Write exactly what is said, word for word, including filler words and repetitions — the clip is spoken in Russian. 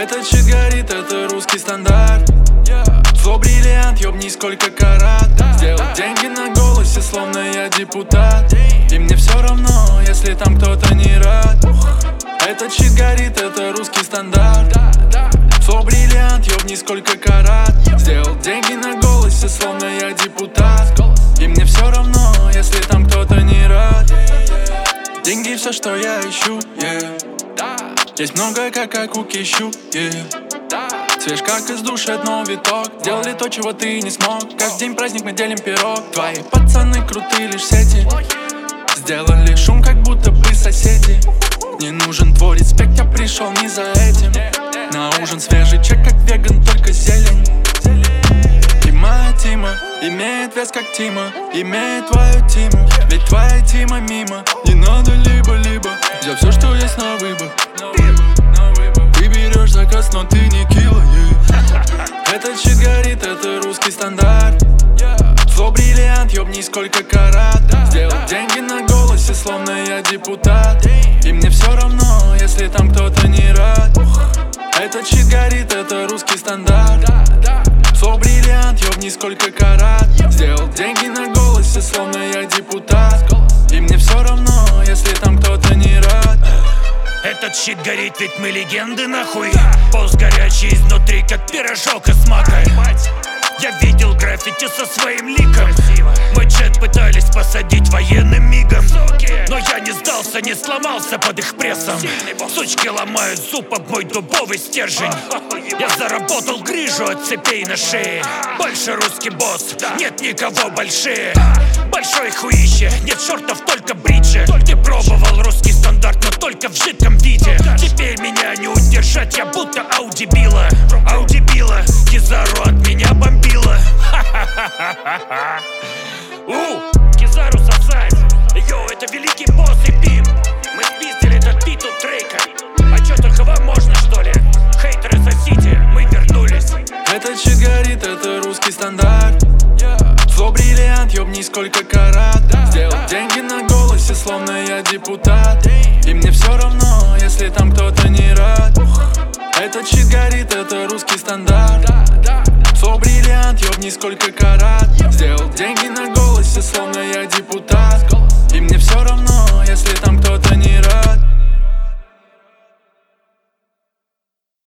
Этот щит горит, это русский стандарт. Фло бриллиант, ёбни сколько карат. Сделал деньги на голосе, словно я депутат. И мне все равно, если там кто-то не рад. Этот щит горит, это русский стандарт. Фло бриллиант, ёбни сколько карат. Сделал деньги на голосе, словно я депутат. И мне все равно, если там кто-то не рад. Деньги все, что я ищу, yeah. Есть много, как аку кищу, yeah. Свеж как из души, но виток. Делали то, чего ты не смог. Каждый день праздник, мы делим пирог. Твои пацаны крутые лишь сети. Сделали шум, как будто бы соседи. Не нужен твой респект, я пришел не за этим. На ужин свежий чек, как веган, только зелень. И моя Тима имеет вес, как Тима. Имеет твою Тиму, ведь твоя Тима мимо. Не надо либо-либо, взял все, что есть на выбор. Ты берешь заказ, но ты не кило, yeah. Этот щит горит, это русский стандарт. Фло бриллиант, ёбни сколько карат. Сделал деньги на голосе, словно я депутат. И мне все равно, если там кто-то не рад. Этот щит горит, это русский стандарт. Фло бриллиант, ёбни сколько карат. Сделал деньги на голосе, словно я депутат. И мне все равно, если там кто-то не рад. Этот щит горит, ведь мы легенды нахуй. Пост горячий изнутри, как пирожок из мака. Я видел граффити со своим ликом. Мой джет пытались посадить военным мигом, но я не сдался, не сломался под их прессом. Сучки ломают зуб об мой дубовый стержень. Я заработал грыжу от цепей на шее. Больше русский босс, нет никого большие. Большой хуище, нет шортов, только бриджи. Ты пробовал русский стандарт, но только в жидком виде. Теперь меня не удержать, я будто Ауди Билла. Ауди Билла, Кизару от меня бомбила. У, Кизару сосать. Йоу, это великий босс и Бим. Мы спиздили этот бит у Дрейка. А чё, только вам можно, что ли? Хейтеры сосите, мы вернулись. Этот щит горит, это русский стандарт. Фло бриллиант, ёбни сколько карат. Сделал деньги на голосе, словно я депутат. И мне все равно, если там кто-то не рад. Этот щит горит, это русский стандарт. Фло бриллиант, ёбни сколько карат. Сделал деньги на голосе, словно я депутат. И мне все равно, если там кто-то